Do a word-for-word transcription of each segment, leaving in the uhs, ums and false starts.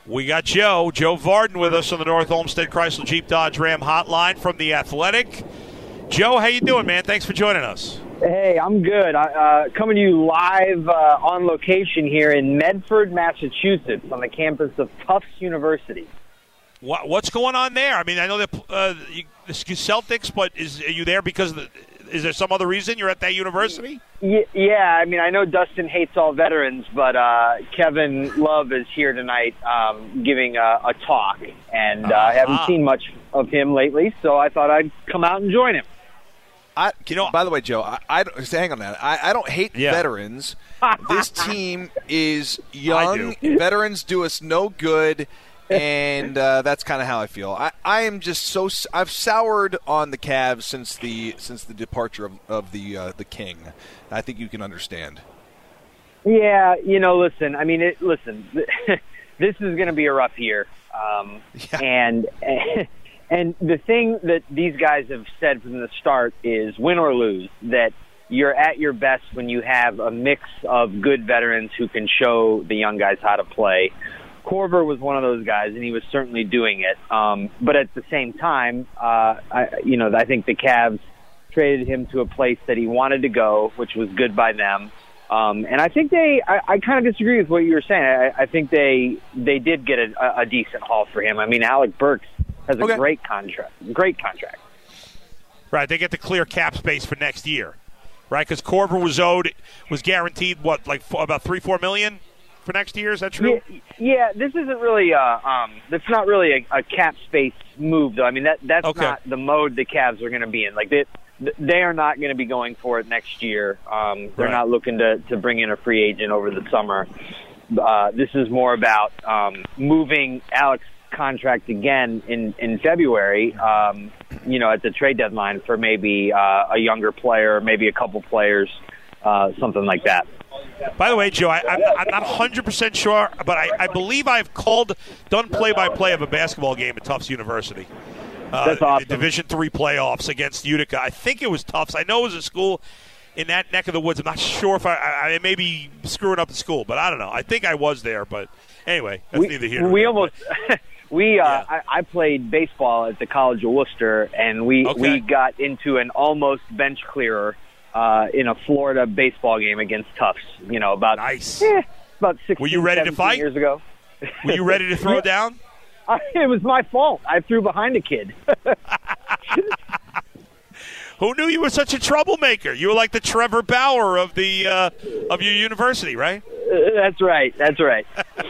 We got Joe, Joe Vardon with us on the North Olmsted Chrysler Jeep Dodge Ram hotline from The Athletic. Joe, how you doing, man? Thanks for joining us. Hey, I'm good. I, uh, coming to you live uh, on location here in Medford, Massachusetts, on the campus of Tufts University. What, what's going on there? I mean, I know that uh, you, the Celtics, but is are you there because of the, is there some other reason you're at that university? Yeah, I mean, I know Dustin hates all veterans, but uh, Kevin Love is here tonight um, giving a, a talk, and uh, uh-huh. I haven't seen much of him lately, so I thought I'd come out and join him. I, you know, by the way, Joe, I, I hang on that. I, I don't hate yeah. veterans. This team is young. Do. Veterans do us no good, and uh, that's kind of how I feel. I, I am just so I've soured on the Cavs since the since the departure of, of the uh, the King. I think you can understand. Yeah, you know, listen. I mean, it, listen. This is going to be a rough year, um, yeah. and. And the thing that these guys have said from the start is win or lose, that you're at your best when you have a mix of good veterans who can show the young guys how to play. Korver was one of those guys, and he was certainly doing it. Um, but at the same time, uh, I, you know, I think the Cavs traded him to a place that he wanted to go, which was good by them. Um, and I think they, I, I kind of disagree with what you were saying. I, I think they they did get a, a decent haul for him. I mean, Alec Burks has a okay. great contract. Great contract. Right, they get the clear cap space for next year, right? Because Korver was owed, was guaranteed what, like four, about three, four million for next year. Is that true? Yeah, yeah this isn't really a, um, that's not really a, a cap space move, though. I mean, that that's okay. not the mode the Cavs are going to be in. Like they, they are not going to be going for it next year. Um, they're right. not looking to to bring in a free agent over the summer. Uh, this is more about um, moving Alex. Contract again in in February, um, you know, at the trade deadline for maybe uh, a younger player, maybe a couple players, uh, something like that. By the way, Joe, I, I'm, I'm not one hundred percent sure, but I, I believe I've called, done play-by-play of a basketball game at Tufts University. Uh, That's awesome. Division three playoffs against Utica. I think it was Tufts. I know it was a school in that neck of the woods. I'm not sure if I, I, I may be screwing up the school, but I don't know. I think I was there, but anyway, that's we, neither here nor we there. almost. We, uh, yeah. I, I played baseball at the College of Worcester, and we, okay. we got into an almost bench clearer uh, in a Florida baseball game against Tufts. You know, about nice. eh, about sixteen, Were you ready to fight? Years ago. Were you ready to throw yeah. down? I, it was my fault. I threw behind a kid. Who knew you were such a troublemaker? You were like the Trevor Bauer of the uh, of your university, right? Uh, that's right. That's right.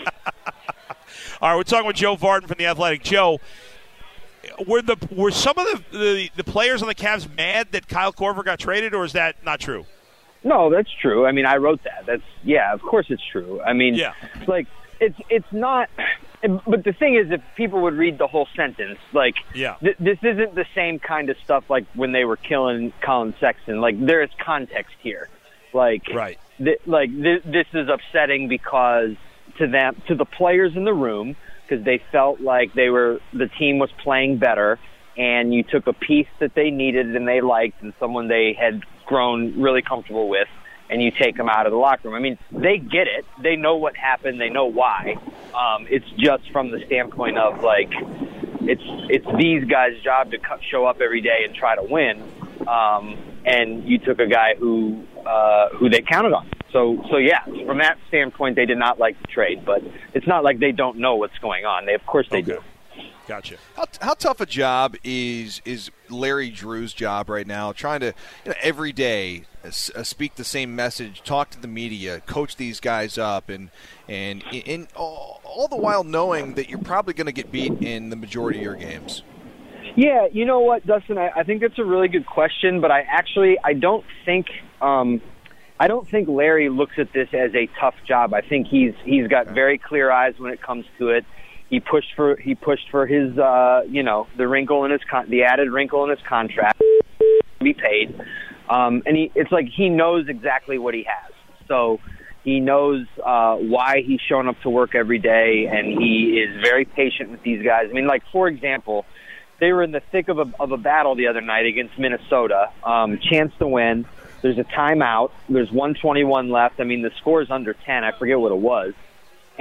All right, we're talking with Joe Vardon from The Athletic. Joe, were the were some of the, the, the players on the Cavs mad that Kyle Korver got traded, or is that not true? No, that's true. I mean, I wrote that. That's yeah, of course it's true. I mean, yeah. like it's it's not. But the thing is, if people would read the whole sentence, like yeah. th- this isn't the same kind of stuff like when they were killing Colin Sexton. Like there is context here. Like right. Th- like th- this is upsetting because. To them, to the players in the room, because they felt like they were the team was playing better, and you took a piece that they needed and they liked, and someone they had grown really comfortable with, and you take them out of the locker room. I mean, they get it; they know what happened, they know why. Um, it's just from the standpoint of like, it's it's these guys' job to show up every day and try to win, um, and you took a guy who uh, who they counted on. So, so yeah, from that standpoint, they did not like the trade, but it's not like they don't know what's going on. They, of course, they okay. do. Gotcha. How, how tough a job is is Larry Drew's job right now? Trying to you know, every day uh, speak the same message, talk to the media, coach these guys up, and and in all, all the while knowing that you're probably going to get beat in the majority of your games. Yeah, you know what, Dustin? I, I think that's a really good question, but I actually I don't think. Um, I don't think Larry looks at this as a tough job. I think he's he's got very clear eyes when it comes to it. He pushed for he pushed for his uh, you know the wrinkle in his con- the added wrinkle in his contract to be paid, um, and he it's like he knows exactly what he has. So he knows uh, why he's showing up to work every day, and he is very patient with these guys. I mean, like for example, they were in the thick of a of a battle the other night against Minnesota, um, chance to win. There's a timeout. There's one twenty-one left. I mean, the score is under ten. I forget what it was.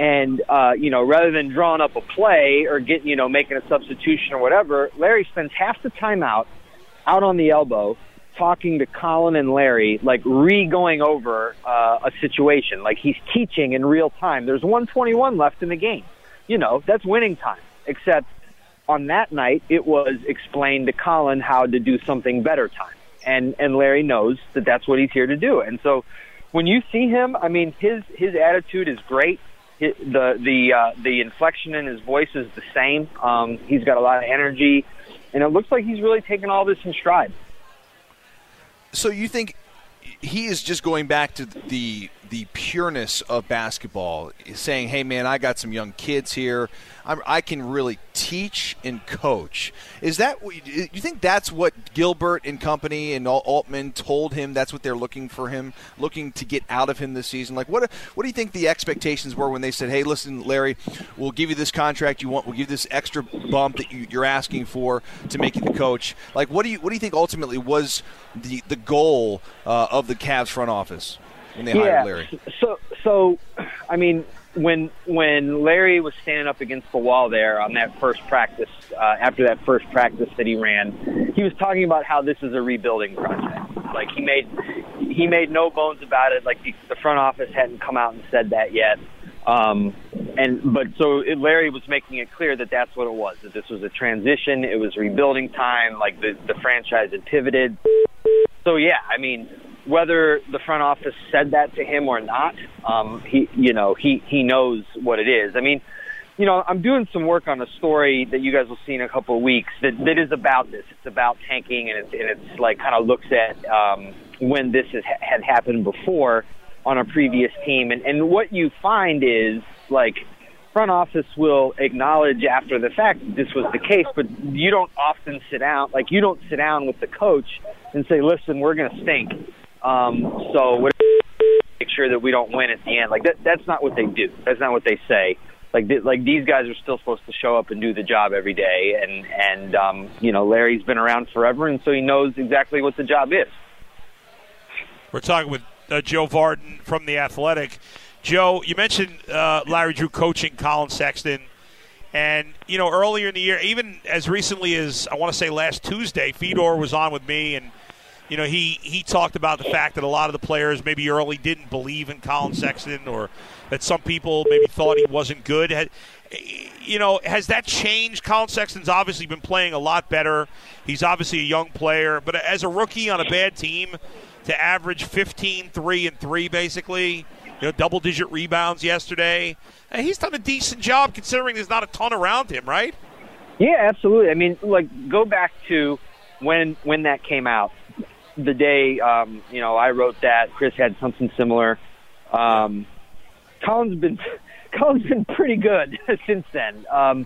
And, uh, you know, rather than drawing up a play or getting, you know, making a substitution or whatever, Larry spends half the time out, out on the elbow, talking to Colin and Larry, like re-going over uh, a situation. Like he's teaching in real time. There's one twenty-one left in the game. You know, that's winning time. Except on that night, it was explained to Colin how to do something better time. And, and Larry knows that that's what he's here to do. And so when you see him, I mean, his, his attitude is great. His, the, the, uh, the inflection in his voice is the same. Um, he's got a lot of energy, and it looks like he's really taken all this in stride. So you think he is just going back to the the pureness of basketball, saying, hey, man, I got some young kids here. I'm, I can really teach and coach. Is that what you, you think that's what Gilbert and company and Altman told him? That's what they're looking for him, looking to get out of him this season? Like, what what do you think the expectations were when they said, hey, listen, Larry, we'll give you this contract you want. We'll give you this extra bump that you, you're asking for to make you the coach. Like, what do you what do you think ultimately was the, the goal uh, of the Cavs front office when they yeah, hired Larry? So, so I mean, when when Larry was standing up against the wall there on that first practice, uh, after that first practice that he ran, he was talking about how this is a rebuilding project. Like he made he made no bones about it. Like the, the front office hadn't come out and said that yet. Um, and but so it, Larry was making it clear that that's what it was. That this was a transition. It was rebuilding time. Like the the franchise had pivoted. So yeah, I mean, whether the front office said that to him or not, um, he, you know, he, he knows what it is. I mean, you know, I'm doing some work on a story that you guys will see in a couple of weeks that, that is about this. It's about tanking, and it's, and it's like kind of looks at um, when this has, had happened before on a previous team. And, and what you find is, like, front office will acknowledge after the fact that this was the case, but you don't often sit down, like, you don't sit down with the coach and say, listen, we're going to stink. Um, so we're make sure that we don't win at the end. Like that, that's not what they do. That's not what they say. Like, th- like these guys are still supposed to show up and do the job every day. And, and, um, you know, Larry's been around forever, and so he knows exactly what the job is. We're talking with uh, Joe Vardon from The Athletic. Joe, you mentioned uh, Larry Drew coaching Colin Sexton. And, you know, earlier in the year, even as recently as, I want to say last Tuesday, Fedor was on with me, and you know, he, he talked about the fact that a lot of the players maybe early didn't believe in Colin Sexton, or that some people maybe thought he wasn't good. Had, you know, has that changed? Colin Sexton's obviously been playing a lot better. He's obviously a young player. But as a rookie on a bad team, to average fifteen, three, and three basically, you know, double-digit rebounds yesterday, he's done a decent job considering there's not a ton around him, right? Yeah, absolutely. I mean, like, go back to when when that came out. The day, um, you know, I wrote that, Chris had something similar. Um, Colin's been, Colin's been pretty good since then. Um,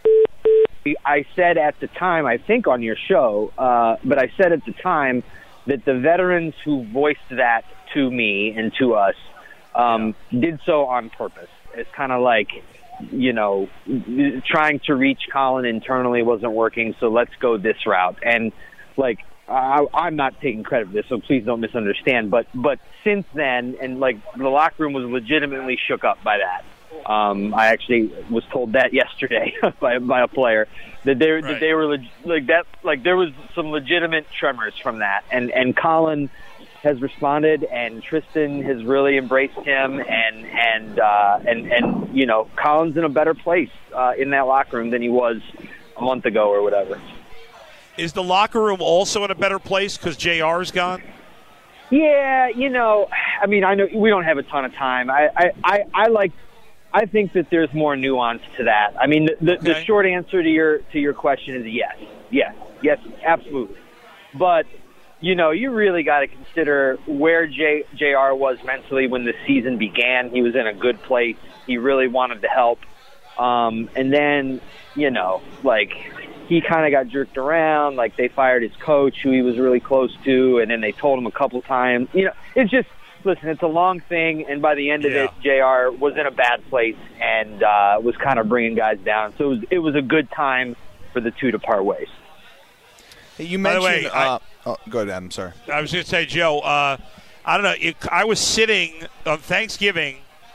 I said at the time, I think on your show, uh, but I said at the time that the veterans who voiced that to me and to us um, yeah. did so on purpose. It's kind of like, you know, trying to reach Colin internally wasn't working, so let's go this route. And, like, I, I'm not taking credit for this, so please don't misunderstand. But but since then, and like the locker room was legitimately shook up by that. Um, I actually was told that yesterday by by a player that they right. that they were leg- like that like there was some legitimate tremors from that. And and Colin has responded, and Tristan has really embraced him, and and uh, and and you know, Colin's in a better place uh, in that locker room than he was a month ago or whatever. Is the locker room also in a better place because J R's gone? Yeah, you know, I mean, I know we don't have a ton of time. I, I, I, I like, I think that there's more nuance to that. I mean, the, the, okay. the short answer to your to your question is yes, yes, yes, absolutely. But you know, you really got to consider where J, JR was mentally when the season began. He was in a good place. He really wanted to help, um, and then you know, like. He kind of got jerked around, like they fired his coach, who he was really close to, and then they told him a couple times. You know, it's just, listen, it's a long thing, and by the end of yeah. it, J R was in a bad place and uh, was kind of bringing guys down. So it was, it was a good time for the two to part ways. Hey, you mentioned, by the way, uh, I, oh, go ahead, I'm sorry. I was going to say, Joe, uh, I don't know, it, I was sitting on Thanksgiving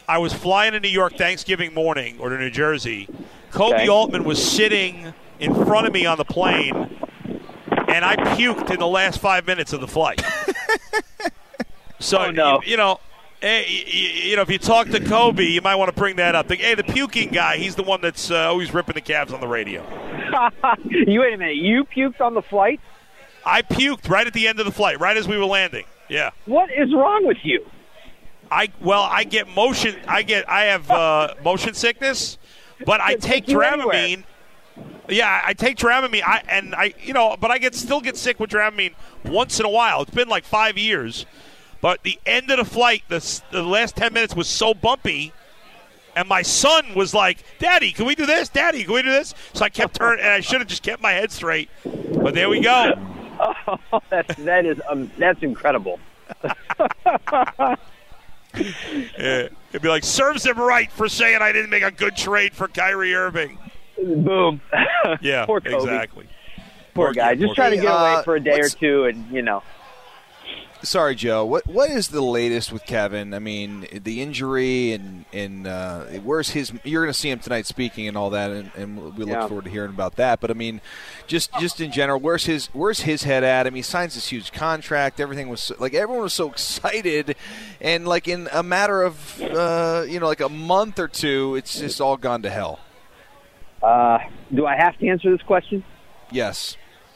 I was flying to New York Thanksgiving morning, or to New Jersey. Kobe Okay. Altman was sitting in front of me on the plane, and I puked in the last five minutes of the flight. So, Oh, no. you, you know, hey, you, you know, if you talk to Kobe, you might want to bring that up. Think, hey, the puking guy, he's the one that's uh, always ripping the Cavs on the radio. You wait a minute. You puked on the flight? I puked right at the end of the flight, right as we were landing. Yeah. What is wrong with you? I well, I get motion. I get. I have uh, motion sickness, but I take take you Dramamine. anywhere. Yeah, I take Dramamine. I and I, you know, but I get still get sick with Dramamine once in a while. It's been like five years, but the end of the flight, the the last ten minutes was so bumpy, and my son was like, "Daddy, can we do this? Daddy, can we do this?" So I kept turning, and I should have just kept my head straight. But there we go. Oh, that's that is um, that's incredible. Yeah. It'd be like, serves him right for saying I didn't make a good trade for Kyrie Irving. Boom. Yeah, Poor Kobe. exactly. Poor Poor- guy. yeah, Just poor trying to guy. get away Uh, for a day or what's- two, and you know. Sorry, Joe. What what is the latest with Kevin? I mean, the injury and and uh, where's his? You're going to see him tonight speaking and all that, and, and we look Yeah. forward to hearing about that. But I mean, just just in general, where's his where's his head at? I mean, he signs this huge contract. Everything was so, like everyone was so excited, and like in a matter of uh, you know like a month or two, it's just all gone to hell. Uh, do I have to answer this question? Yes.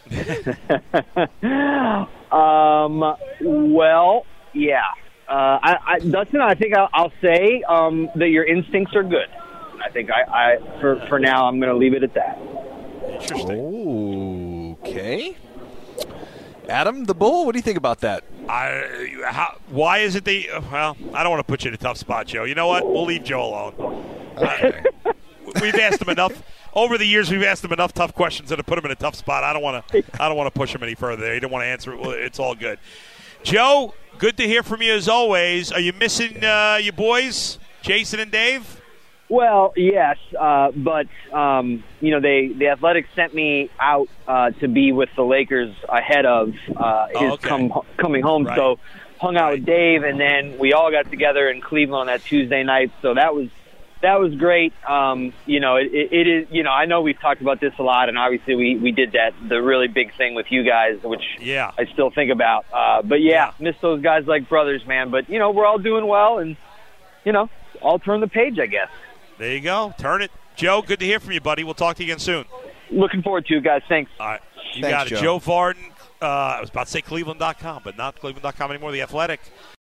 Um. Well, yeah. Uh, I, I, Dustin, I think I'll, I'll say um, that your instincts are good. I think I, I for for now, I'm going to leave it at that. Interesting. Okay. Adam, the Bull, what do you think about that? I, how, why is it they? Well, I don't want to put you in a tough spot, Joe. You know what? We'll leave Joe alone. Okay. We've asked him enough over the years. We've asked him enough tough questions that have put him in a tough spot. I don't want to. I don't want to push him any further. There. He didn't want to answer it. Well, it's all good. Joe, good to hear from you as always. Are you missing uh, your boys, Jason and Dave? Well, yes, uh, but um, you know, they the Athletics sent me out uh, to be with the Lakers ahead of uh, his Oh, okay. come, coming home. Right. So hung out Right. with Dave, and then we all got together in Cleveland on that Tuesday night. So that was that was great. Um, you know, it, it, it is. You know, I know we've talked about this a lot, and obviously we we did that the really big thing with you guys, which Yeah. I still think about. Uh, but yeah, miss those guys like brothers, man. But you know, we're all doing well, and you know, all turn the page, I guess. There you go. Turn it. Joe, good to hear from you, buddy. We'll talk to you again soon. Looking forward to it, guys. Thanks. All right. You Thanks, got it. Joe. Joe Varden. Uh, I was about to say Cleveland dot com, but not Cleveland dot com anymore. The Athletic.